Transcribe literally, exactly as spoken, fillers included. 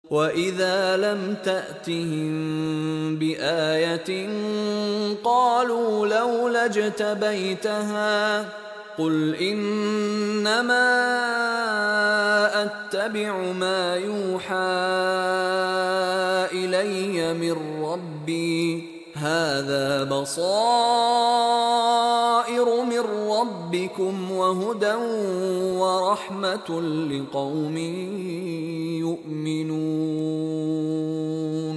وإذا لم تأتهم بآية قالوا لولا اجتبيتها قل إنما أتبع ما يوحى إلي من ربي هذا بصائر من ربكم وهدى ورحمة لقوم يؤمنون.